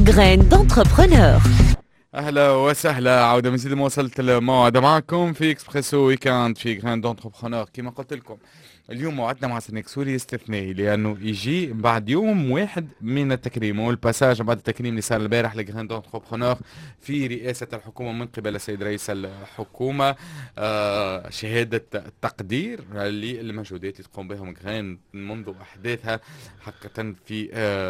Graines d'entrepreneur. اهلا وسهلا، عودة من جديد. ما وصلت الموعد معكم في اكسبريسو ويكاند في جراند دونتربرونور. كما قلت لكم اليوم موعدنا مع سنك سوري استثنائي، لانه يجي بعد يوم واحد من التكريم والباساج بعد التكريم اللي صار البارح لجراند دونتربرونور في رئاسة الحكومة من قبل السيد رئيس الحكومة. شهادة تقدير للمجهودات اللي تقوم بها جراند منذ احداثها حقيقة. في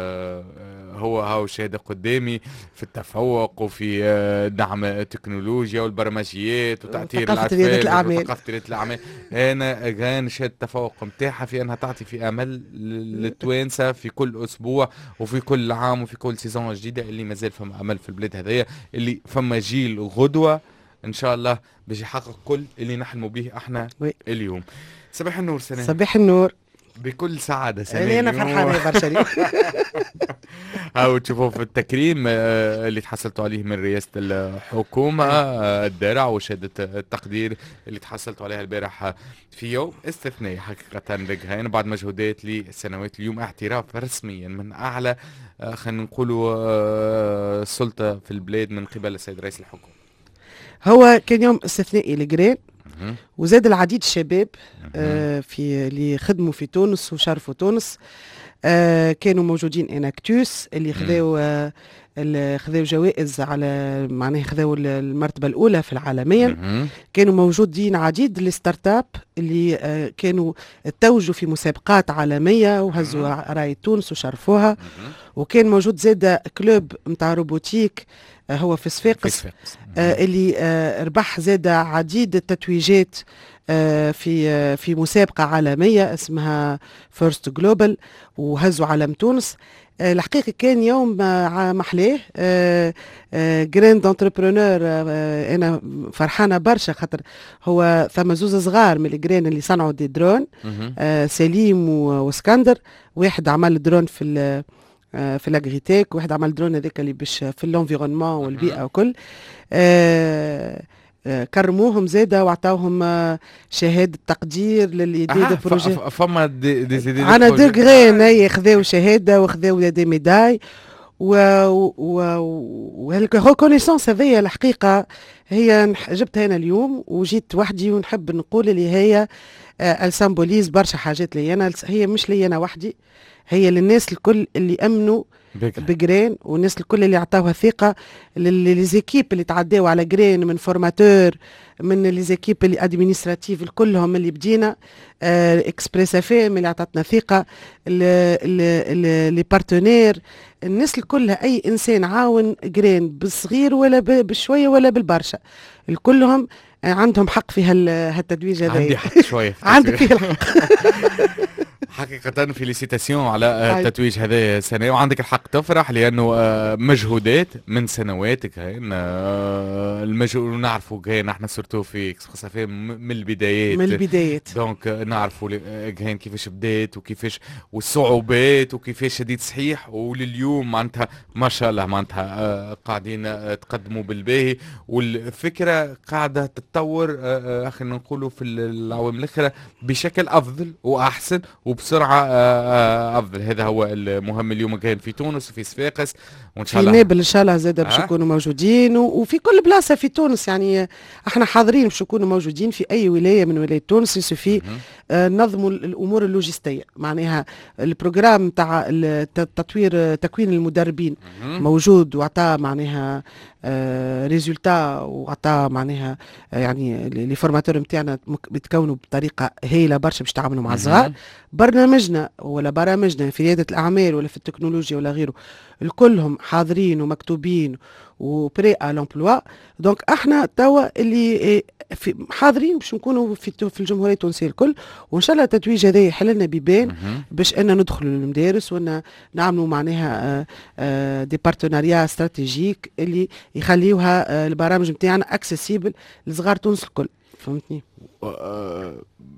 هو شهادة قدامي في التفوق وفي دعم التكنولوجيا والبرمجيات وتأثير الأطفال وثقافة ريادة الأعمال. هنا كان شهادة التفوق متاحة في أنها تعطي في أمل للتوانسة في كل أسبوع وفي كل عام وفي كل سيزون جديدة، اللي مازال فما أمل في البلاد هذايا، اللي فما جيل غدوة إن شاء الله باش يحقق كل اللي نحلموا به احنا اليوم. صباح النور سنة. صباح النور. بكل سعادة سنة. أنا فرحانة برشا. هاو تشوفوا في التكريم اللي تحصلتوا عليه من رئاسة الحكومة، الدرع وشهادة التقدير اللي تحصلتوا عليها البارح في يوم استثنائي حقيقة لجهين بعد مجهودات لسنوات. اليوم اعتراف رسميا من أعلى خلينا نقولوا السلطة في البلاد من قبل السيد رئيس الحكومة. هو كان يوم استثنائي لجرين، وزاد العديد الشباب في اللي خدموا في تونس وشرفوا تونس. كانوا موجودين اناكتوس اللي خذاو جوائز على معناها خذاو المرتبة الأولى في العالمية. كانوا موجودين عديد الستارت اب اللي كانوا توجوا في مسابقات عالمية وهزوا راي تونس وشرفوها. وكان موجود زاد كلوب متاع روبوتيك هو في صفاقس اللي ربح زاد عديد التتويجات في مسابقة عالمية اسمها فيرست جلوبال وهزوا علم تونس. الحقيقة كان يوم محلاه. جراند انتربرونور انا فرحانة برشا خاطر هو ثم زوز صغار من الجرين اللي صنعوا دي درون، سليم واسكندر. واحد عمل درون في الاغريتيك، واحد عمل درون هذاك اللي باش في الانفيرونمون والبيئة وكل. كرموهم زاده وعطاوهم شهاده تقدير للي دي بروجي. فما دي انا دو غرين هي خذاو شهاده وخذاو دي ميداي والريكونيسونس هذيا الحقيقه هي جبتها انا اليوم وجيت وحدي، ونحب نقول اللي هي السامبوليز برشا حاجات لي انا. هي مش لي انا وحدي، هي للناس الكل اللي امنوا بجرين، والناس الكل اللي عطاوها ثقه للزيكيب اللي تعداوا على جرين، من فورماتور من ليزيكيب اللي ادمينستراتيف الكلهم اللي بدينا اكسبريس افام اللي عطاتنا ثقه، لي بارتنير، الناس الكل. اي انسان عاون جرين بالصغير ولا بشويه ولا بالبرشا، الكلهم عندهم حق في هالتدويج هذا. عندي حق شويه عندك فيه الحق. حقيقة فيليسيتاسيون على التتويج هذا سنة، وعندك الحق تفرح لأنه مجهودات من سنوات كاين المجهود. ونعرفوا كاين احنا سورتو في اكسبريس من البدايات دونك نعرفوا كاين كيفاش بدات وكيفاش والصعوبات وكيفاش شديد صحيح، ولليوم معناتها ما شاء الله معناتها قاعدين تقدموا بالباهي، والفكرة قاعدة تتطور خلينا نقولوا في العوامل الأخرى بشكل أفضل وأحسن وبسرعة أفضل. هذا هو المهم اليوم كان في تونس وفي صفاقس، وإن شاء الله في نابل إن شاء الله زاد باش يكونوا موجودين، وفي كل بلاصة في تونس. يعني احنا حاضرين باش يكونوا موجودين في أي ولاية من ولايات تونس. يسوفي نظموا الأمور اللوجستية، معناها البروجرام تاع التطوير تكوين المدربين موجود وعطاه معناها ريزولتا، وعطاه معناها يعني لي فورماتور نتاعنا بيتكونوا بطريقه هايله برشا باش يتعاملوا مع الصغار. برامجنا في رياده الاعمال ولا في التكنولوجيا ولا غيره الكلهم حاضرين ومكتوبين وبري ا لومبلوا. دونك احنا توا اللي حاضرين باش نكونوا في الجمهوريه التونسيه الكل، وان شاء الله التتويج هذا يحل لنا بيبان باش ان ندخلوا للمدارس وان نعملوا معناها دي بارتناريا استراتيجيك اللي يخليوها البرامج نتاعنا اكسسيبل لصغار تونس الكل. فهمتني؟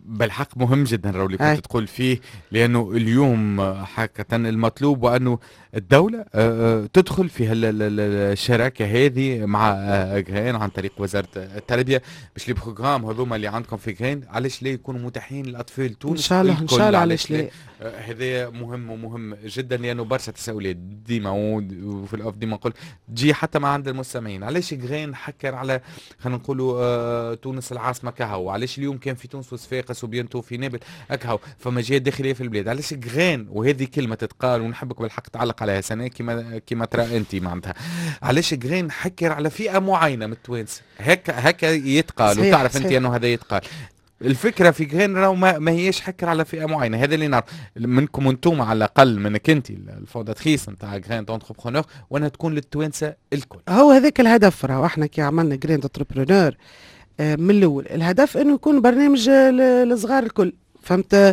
بالحق مهم جدا اللي كنت تقول فيه، لانه اليوم حقيقة المطلوب وانه الدولة تدخل في الشراكة هذه مع غرين عن طريق وزارة التربية، باش لي بروغرام هذوما اللي عندكم في غرين علاش لا يكونوا متاحين للاطفال تونس ان شاء الله ان شاء الله. علاش لا؟ هذا مهم ومهم جدا، لانه برشا تساؤلات ديما وفي الاوف ديما نقول تجي حتى ما عند المستمعين. علاش غرين حكر على خلينا نقولوا تونس العاصمة كهو، وعلاش اليوم كان في تونس وصفاقس وبينتو في نابل اكهو، فما جهات داخليه في البلاد. علاش غرين؟ وهذه كلمه تتقال ونحبك بالحق تعلق عليها سنه كما ترى انت معناتها. علاش غرين حكر على فئه معينه من التوانسه، هكا يتقال، وتعرف انت انه هذا يتقال. الفكره في غرين راهو ما هيش حكر على فئه معينه، هذا اللي نعرف منكم انتم على الاقل، منك انت الفونداتريس نتاع غرين دونتربرونور، وانها تكون للتوانسه الكل. هو هذاك الهدف، راهو احنا كي عملنا غرين دونتربرونور من الاول الهدف انه يكون برنامج للصغار الكل، فهمت؟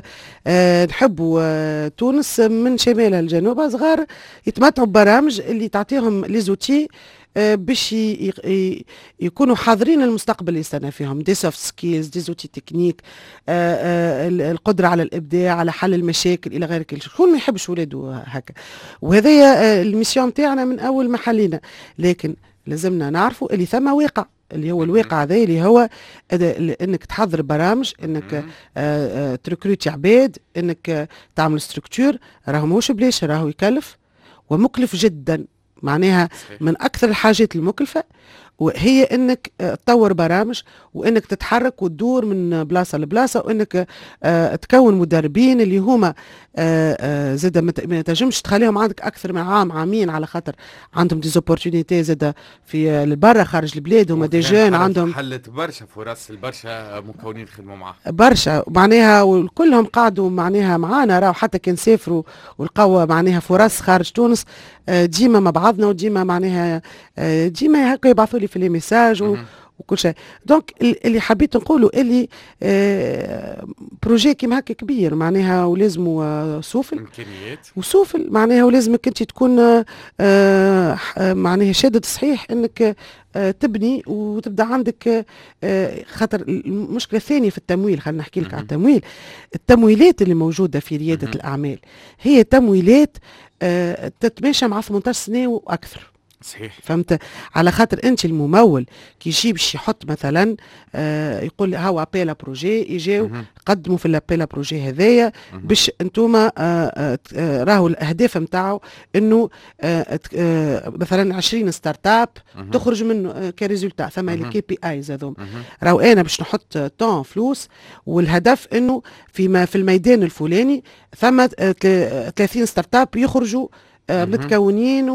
نحبوا تونس من شمالها لجنوبها صغار يتمتعوا ببرامج اللي تعطيهم لي زوتي باش يكونوا حاضرين المستقبل اللي يستنى فيهم، دي سوفت سكيلز، دي زوتي تكنيك، القدره على الابداع، على حل المشاكل الى غير كل شيء. شكون ما يحبش ولاده هكا؟ وهذه الميسيون تاعنا من اول ما حلينا، لكن لازمنا نعرفوا اللي ثم واقع، اللي هو الواقع هذا اللي هو انك تحضر برامج، انك تركروتي عباد، انك تعمل ستركتور، راهو ماهوش بلاش، راهو يكلف ومكلف جدا. معناها من اكثر الحاجات المكلفه وهي انك تطور برامج، وانك تتحرك وتدور من بلاصه لبلاصه، وانك تكون مدربين اللي هما زاد ما تنجمش تخليهم عندك اكثر من عام عامين، على خاطر عندهم دي زوبورتونيتي زاد في لبرا خارج البلاد، هما دي جون عندهم حلت برشا فرص البرشا مكونين خدموا معاه برشا معناها، وكلهم قعدوا معناها معانا، راهو حتى كان سافروا ولقوا معناها فرص خارج تونس ديما مع بعضنا، وديما معناها ديما هكا يبعثوا لي في لي ميساج وكل شيء. دونك اللي حبيت نقوله اللي بروجي كيما هكا كبير معناها، ولازموا سوفل امكانيات وسوفل معناها، ولازمك انت تكون معناها شادد صحيح انك تبني وتبدا عندك خاطر المشكله الثانيه في التمويل. خلينا نحكي لك على التمويل. التمويلات اللي موجوده في رياده الاعمال هي تمويلات تتماشى مع 18 سنه واكثر. صحيح. فهمت؟ على خاطر انت الممول كي يجي باش يحط مثلا يقول هاو ابيلا بروجي، يجيو قدموا في الابيلا بروجي هذايا باش انتوما راهو الاهداف نتاعو انه مثلا 20 ستارت اب تخرج منه كريزولتا، ثم لي كي بي ايز هذوما. راهو انا باش نحط طون فلوس، والهدف انه في الميدان الفلاني ثم 30 ستارت اب يخرجوا متكونين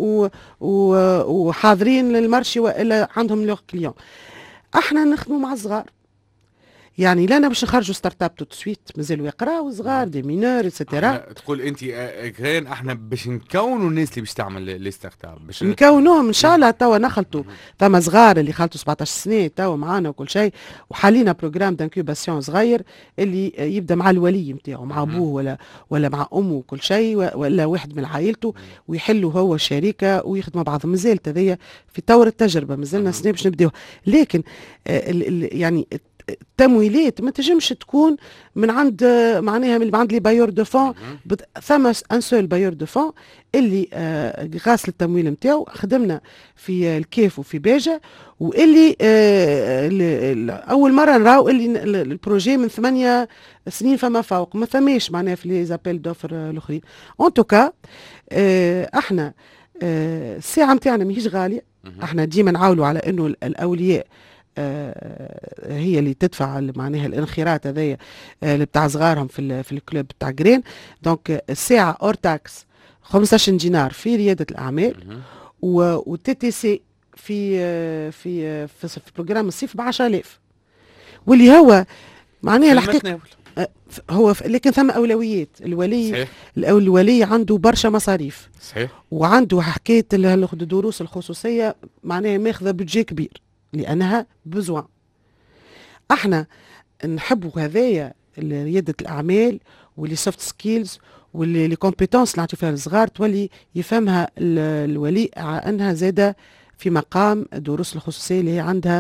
وحاضرين للمرشي، والا عندهم لوغ كليون. احنا نخدموا مع الصغار، يعني لا انا باش نخرجوا ستارت اب تو سويت، مازالوا يقراوا صغار دي مينور اتسيتيرا. تقول انت غرين احنا باش نكونوا الناس اللي باش تعمل لي ستارت اب، باش نكونوهم ان شاء الله. توا نخلطوا ثم صغار اللي خلطوا 17 سنه توا معانا وكل شيء، وحالينا بروجرام دانكوباسيون صغير اللي يبدا مع الولي نتاعو، مع ابوه ولا مع امه وكل شيء، ولا واحد من عائلته، ويحلوا هو الشركه ويخدموا بعضهم. مازالت هذيا في طور التجربه، مازلنا سنه باش نبداو، لكن يعني التمويلات ما تنجمش تكون من عند معناها من عند لي بايور دو فون. ثم ان سول بايور دو فون اللي غاسل التمويل نتاعو خدمنا في الكيف وفي باجة، واللي اول مره نراو اللي البروجي من 8 سنين فما فوق، ما ثماش معناها في لي زابيل دوفر الاخرين. اون توكا احنا الساعه نتاعنا ماهيش غاليه، احنا ديما نعاولوا على انه الاولياء هي اللي تدفع معناها الانخراط هذايا اللي بتاع صغارهم في الكلوب بتاع جرين. دونك الساعه اور تاكس 15 دينار في رياده الاعمال، والتي تي سي في بروجرام الصيف ب 10,000، واللي هو معناها الحقيقه هو لكن ثم اولويات. الولي الولي عنده برشا مصاريف، صحيح، وعنده حكايه الدروس الخصوصيه معناها ماخذه بودجي كبير لانها بزوان. احنا نحبوا هذايا رياده الاعمال واللي سوفت سكيلز واللي كومبيتونس اللي نعطيو فيها الصغار تولي يفهمها الولي انها زاده في مقام الدروس الخصوصيه اللي هي عندها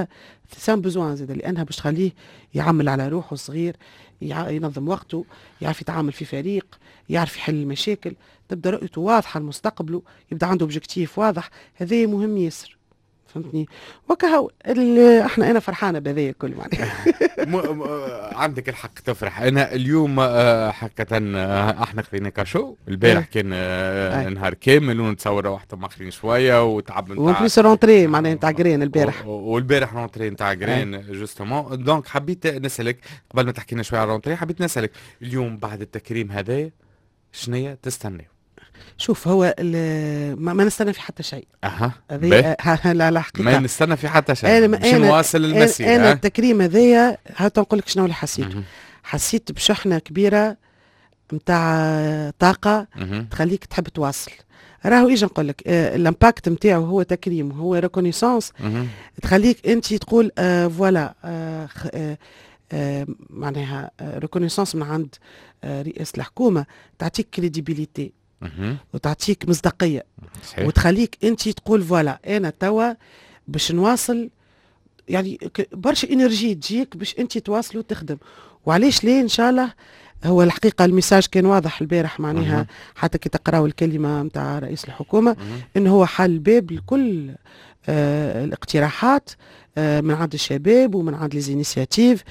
سان بوزوان زاد، لانها باش تخليه يعمل على روحه صغير، ينظم وقته، يعرف يتعامل في فريق، يعرف يحل المشاكل، تبدا رؤيته واضحه لمستقبله، يبدا عنده اوبجيكتيف واضح. هذا مهم ياسر، فهمتني. وكهو انا فرحانه بهذا الكل معناها. عندك الحق تفرح. انا اليوم حقيقة احنا خذينا كاشو البارح، كان نهار كامل ونتصور روحت ماخرين شويه وتعب نتاع وان بليس رونتري معناها نتاع جرين البارح، والبارح رونتري نتاع جرين جوستومون. دونك حبيت نسالك قبل ما تحكي لنا شويه على رونتري، حبيت نسالك اليوم بعد التكريم هذا شنيا تستنى؟ شوف هو ما نستنى في حتى شيء. لا حقيقة ما نستنى في حتى شيء، باش نواصل المسيرة. انا التكريم هذايا هات نقول لك شنو اللي حسيته. حسيت بشحنة كبيرة نتاع طاقة تخليك تحب تواصل. راهو ايش نقول لك، الامباكت نتاعو هو تكريم، هو ريكونيسانس، تخليك انت تقول فوالا معناها ريكونيسانس من عند رئاسة الحكومة، تعطيك كريديبيليتي وتعطيك مصداقية، وتخليك انت تقول فوالا انا توا باش نواصل. يعني برشا انرجي تجيك باش انت تواصل وتخدم. وعليش ليه ان شاء الله. هو الحقيقة الميساج كان واضح البارح معناها، حتى كي تقراوا الكلمة متاع رئيس الحكومة انه هو حل الباب لكل الاقتراحات من عند الشباب ومن عند ليزينيسياتيف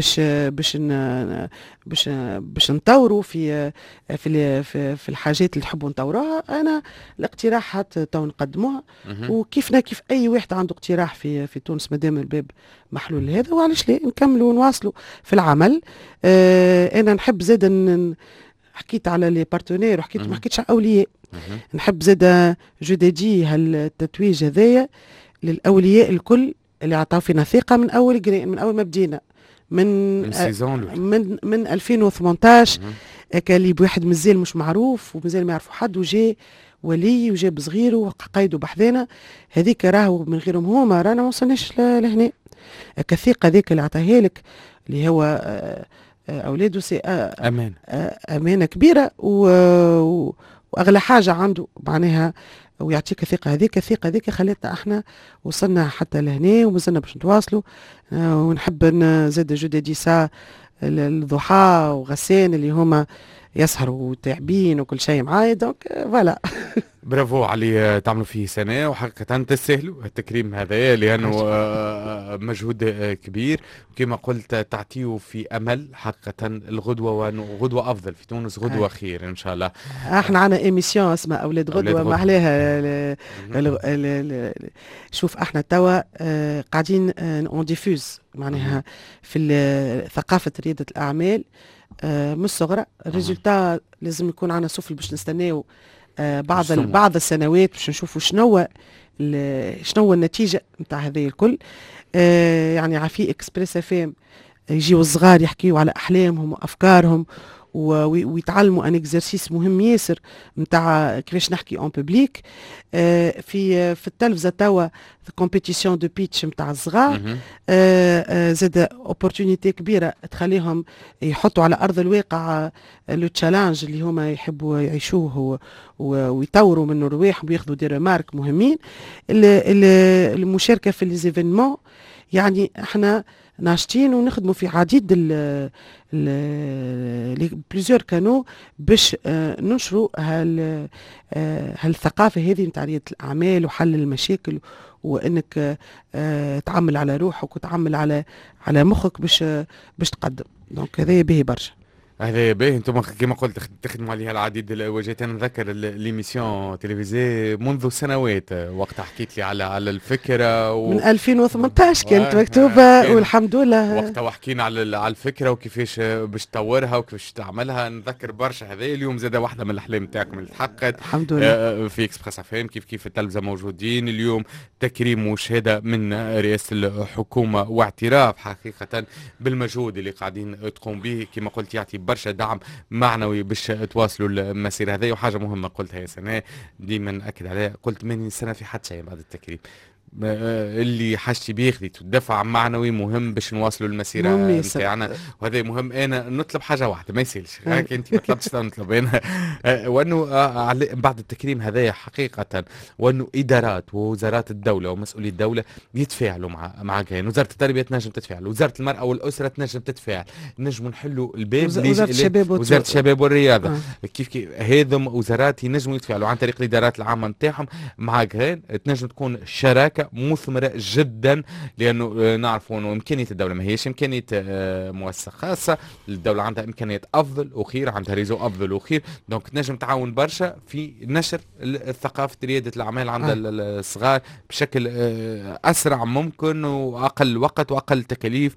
باش نطوروا في الحاجات اللي نحبوا نطوروها. انا الاقتراحات تو نقدموها، كيف اي واحد عنده اقتراح في تونس مادام الباب محلول لهذا، وعلاش لا نكملوا ونواصلوا في العمل. انا نحب زاد حكيت على لي بارتنير وحكيت ما حكيتش على اولياء. نحب زاد جددي هالتتويج هذايا للاولياء الكل اللي عطاو فينا ثقه من اول ما بدينا من 2018. كان لي بواحد مازال مش معروف ومازال ما يعرفوا حد، وجا ولي وجاب صغيره وقايدوا بحذانا. هذيك راهو من غيرهم هما رانا ما وصلناش لهنا. الثقه ذيك اللي عطاها لك اللي هو اولاده امانه كبيره، واغلى حاجه عنده معناها، ويعطيك الثقه هذيك. الثقه هذيك خلتنا احنا وصلنا حتى لهنا ومازلنا باش نتواصلوا. ونحب نزيد جددي ساعه الضحى وغسان اللي هما يسهروا وتعبين وكل شيء معايا. دونك فوالا برافو علي، تعملوا فيه سنة وحقيقة تستاهلوا التكريم هذا، لأنه مجهود كبير وكما قلت تعطيه في أمل حقيقة الغدوة، غدوة أفضل في تونس، غدوة خير إن شاء الله. احنا عنا ايميسيون اسمها أولاد غدوة، ما أحلاها. شوف احنا توا قاعدين اون ديفوز معناها في ثقافة ريادة الأعمال من الصغرى. الريزولتا لازم يكون عنا سفل باش نستناو بعض السنوات باش نشوفوا شنو النتيجه نتاع هذا الكل. يعني عفي اكسبريس فام يجيو الصغار يحكيوا على احلامهم وافكارهم ويتعلموا ان اكزرسيس مهم ياسر نتاع كيفاش نحكي اون بوبليك. في التلفزه توا كومبيتيسيون دو بيتش نتاع الصغار. زاد اوبورتونيتي كبيره تخليهم يحطوا على ارض الواقع لو تشالنج اللي هما يحبوا يعيشوه ويطوروا منه رواحهم وياخذوا دي ريمارك مهمين. المشاركه في ليزيفينمون، يعني احنا ناشطين ونخدموا في عديد بليزيور كانو باش ننشروا هالثقافة هذه نتاع ريادة الأعمال وحل المشاكل، وانك تعمل على روحك وتعمل على مخك باش تقدم. دونك هذا باهي برشا. هذا باهي. انتم كما قلت تخدموا عليها العديد الوجهات. انا نذكر ليميسيون تلفزيونيه منذ سنوات، وقتها حكيت لي على الفكره من 2018 كانت مكتوبه والحمد لله. وقتها وحكينا على الفكره وكيفاش باش تطورها وكيفاش تعملها. نذكر برشا هذا. اليوم زاد واحده من الاحلام نتاعكم اللي تحققت الحمد لله في اكسبريس افام. كيف التلفزه موجودين اليوم، تكريم وشهاده من رئاسه الحكومه واعتراف حقيقه بالمجهود اللي قاعدين تقوم به. كما قلت يعطي برشا دعم معنوي باش تواصلوا المسيره هذه. وحاجه مهمه قلتها يا سناء ديما ناكد عليها، قلت ماني سنه في حتى شيء بعد التكريم. اللي حاجتي بيه خذيته، الدفع معنوي مهم باش نواصلوا المسيره نتاعنا، وهذا مهم. انا نطلب حاجه واحده ما يسالش، هاك انت ما طلبتش نطلب انا وانه بعد التكريم هذايا حقيقه، وانه ادارات ووزارات الدوله ومسؤولي الدوله يتفاعلوا مع كاين. وزاره التربيه تنجم تتفاعل، وزاره المراه والاسره تنجم تتفاعل، نجموا نحلوا الباب. وزاره الشباب والرياضه كيف هذم وزارات ينجموا يتفاعلوا عن طريق الادارات العامه نتاعهم مع كاين. تنجم تكون شراكه مثمره جدا، لانه نعرفوا انه امكانيه الدوله ما هيش امكانيه مؤسسه خاصه، الدوله عندها امكانيات افضل وخير، عندها ريزو افضل وخير، دونك تنجم تعاون برشا في نشر ثقافه رياده الاعمال عند الصغار بشكل اسرع ممكن واقل وقت واقل تكاليف،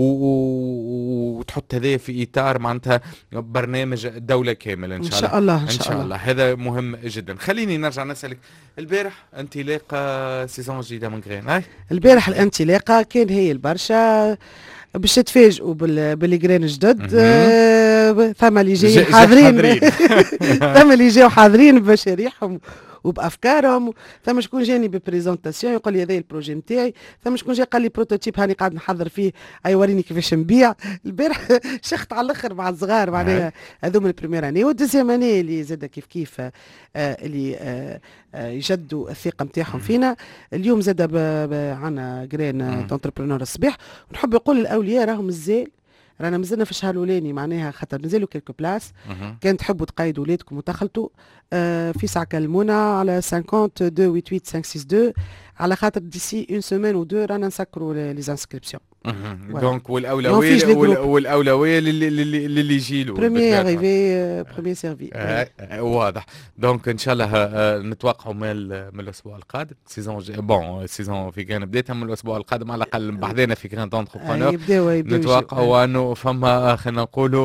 وتحط هذا في اطار معناتها برنامج دوله كامل ان شاء الله. ان شاء الله هذا مهم جدا. خليني نرجع نسالك، البارح انطلاقه سيزون جديده من غرين. البارح الانطلاقه كان هي البرشا باش تتفاجئوا بالجرين جدد. ثم اللي جايين حاضرين ثم اللي جاوا حاضرين بمشاريعهم وبافكارهم. ثم شكون جاني ببريزونطاسيون يقول لي هذا البروجي نتاعي، ثم شكون جاي قال لي بروتوتيب هاني قاعد نحضر فيه، اي وريني كيفاش نبيع. البارح شخت على الاخر مع الصغار معناها هذوما البريمير اني والدوزيام اني اللي زاد كيف اللي يجدوا الثقه نتاعهم فينا. اليوم زاد عندنا جرين دونتربرونور الصباح، ونحب نقول للاولياء راهم رانا مازلنا في الشهر الاولاني معناها خاطر نزلوا كيلكو بلاس. كان تحبوا تقيدوا ولادكم وتخلطوا في ساعه كلمونا على 52 88 562 على خاطر ديسي اون سيمين و دو رانا نسكروا لي انسكريبسيون. دونك والاولويه للي يجي له بريمير اريفي بريمير سيرفي. واضح. دونك ان شاء الله نتوقعوا من الاسبوع القادم سيزون في كان بديتها من الاسبوع القادم على الاقل بعدنا في كان دونتربرونور نتوقعوا انه فما خلينا نقولوا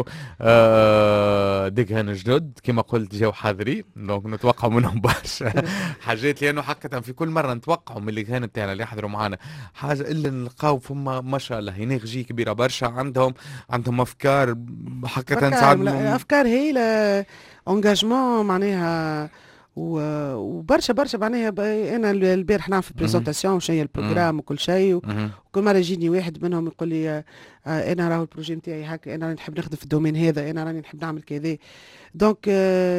دقهن جدد كما قلت جاو حاضرين. دونك نتوقعوا منهم برشا حاجات، لانه حقا في كل مره نتوقعوا من اللي كان بتاعنا اللي يحضروا معنا حاجه الا نلقاو فما ما شاء الله انرجي كبيره برشا، عندهم افكار حقا تساعد، افكار هايله، انجاجمون معناها وبرشا معناها. انا البارح نعرف بريزونطاسيون وشنو هي البروجرام وكل شيء، وكل مره يجيني واحد منهم يقول لي انا راهو البروجي نتاعي هكا، انا نحب نخدم في الدومين هذا، انا راني نحب نعمل كذا. دونك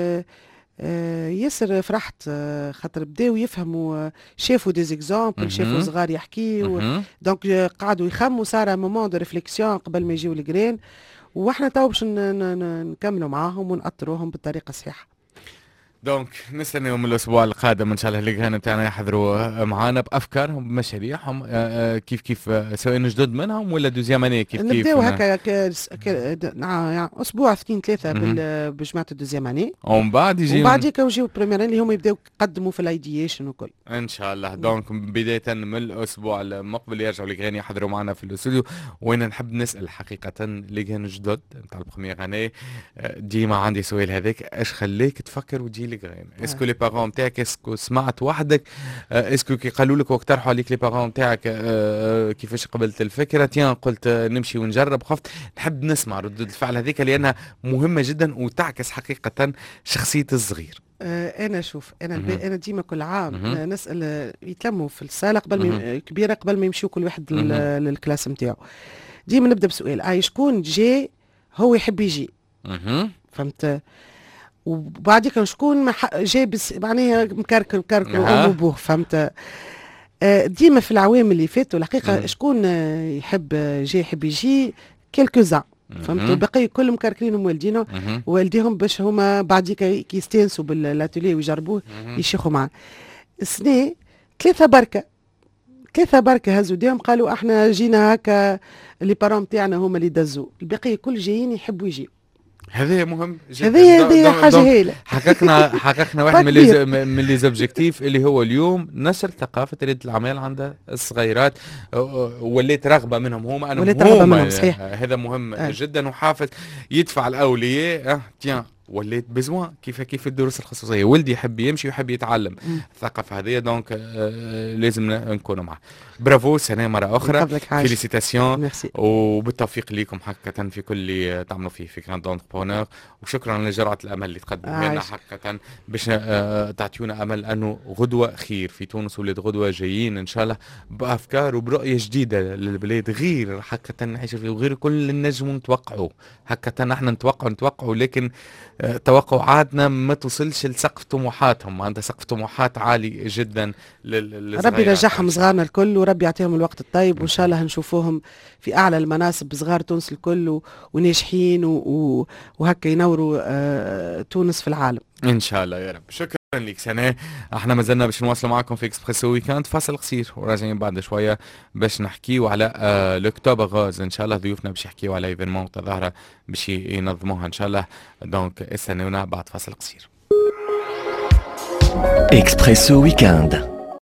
ياسر فرحت خاطر بداو يفهموا، شافوا دي زيكزامبل، شافوا صغار يحكي دونك قعدوا يخموا، صار مومون دو ريفليكسيون قبل ما يجيو الجرين، واحنا تو باش نكملوا معاهم ونأطروهم بالطريقه الصحيحه. دونك نستناهم الاسبوع القادم ان شاء الله اللي نتاعنا يحضروا معانا بافكارهم بمشاريعهم كيف سواء جدد منهم ولا دوزيام اني كيف نبداو هكا يعني اسبوع 2-3 بجماعه الدوزيام اني، ومن بعد يجيو بريمير اللي هم يبداو يقدموا في الايديشن وكل ان شاء الله. دونك بدايه من الاسبوع المقبل يرجعوا اللي يحضروا معنا في الاستوديو. وانا نحب نسال حقيقه اللي جدد نتاع البريمير اني، ديما عندي سؤال هذاك، اش خليك تفكر وتجي لغرين؟ اسكو لي بارون نتاعك اسكو سمعت وحدك؟ اسكو كي قالوا لك واقترحوا عليك لي بارون نتاعك كيفاش قبلت الفكره؟ تيان قلت نمشي ونجرب، خفت. نحب نسمع ردود الفعل هذيك لانها مهمه جدا وتعكس حقيقه شخصيه الصغير. انا شوف انا ديما كل عام نسال يتلموا في الصاله قبل كبيره قبل ما يمشيو كل واحد للكلاس نتاعو. ديما نبدا بسؤال، شكون جاي هو يحب يجي؟ فهمت؟ وبعديك شكون جاي معناها مكركر امه وبوه؟ فهمت؟ ديما في العوام اللي فاتوا الحقيقه شكون يحب يجي كيلكوزا، فهمت؟ البقيه كلهم مكركرين والدينهم والديهم باش هما بعديك كي يستانسوا بالاتولي ويجربوه يشيخوا معاه. السنه ثلاثه بركه هزوا ديهم قالوا احنا جينا هكا، اللي بارون تاعنا هما اللي دزوا، البقيه كل جايين يحبوا يجيو. هذا مهم جدا. هذه حاجه هايله. حققنا واحد من لي زوبجيكتيف اللي هو اليوم نشر ثقافه رياده الاعمال عند الصغيرات، وليت رغبه منهم هما صحيح. هذا مهم جدا، وحافز يدفع الاولياء تيان وليت بزوان كيف الدروس الخصوصيه، ولدي يحب يمشي ويحب يتعلم الثقافه هذه، دونك لازم نكونوا معه. برافو سنه مره اخرى، فيليسيتاسيون وبالتوفيق ليكم حقا في كل اللي تعملوا فيه في كراند اونتربرونور، وشكرا لجرعه الامل اللي تقدموا لنا حقا باش تعطيونا امل انه غدوه خير في تونس، ولاد غدوه جايين ان شاء الله بافكار وبرؤيه جديده للبلاد، غير حقا نعيش فيه وغير كل النجم نتوقعوا حقا. نحن نتوقعوا لكن توقعاتنا ما توصلش لسقف طموحاتهم، عندها سقف طموحات عالي جدا ربي يرجعهم صغارنا الكل، وربي يعطيهم الوقت الطيب، وان شاء الله نشوفوهم في اعلى المناصب صغار تونس الكل وناجحين وهكا ينوروا تونس في العالم ان شاء الله يا رب. شكرا لك سناء. احنا ما زلنا باش نواصلوا معكم في اكسبريسو ويكاند، فاصل قصير وراجعين بعد شويه باش نحكيو على لوكتوبر غاز. ان شاء الله ضيوفنا باش يحكيو على ايفينمون تظاهره باش ينظموها ان شاء الله، دونك استنونا بعد فاصل قصير. اكسبريسو ويكاند.